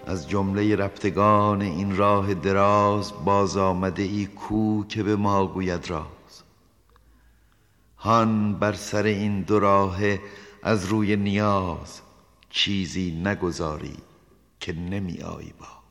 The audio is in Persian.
از جمله رفتگان این راه دراز باز آمده ای کو که به ما گوید راز. هان بر سر این دو راهه از روی نیاز چیزی نگذاری که نمی آیی باز.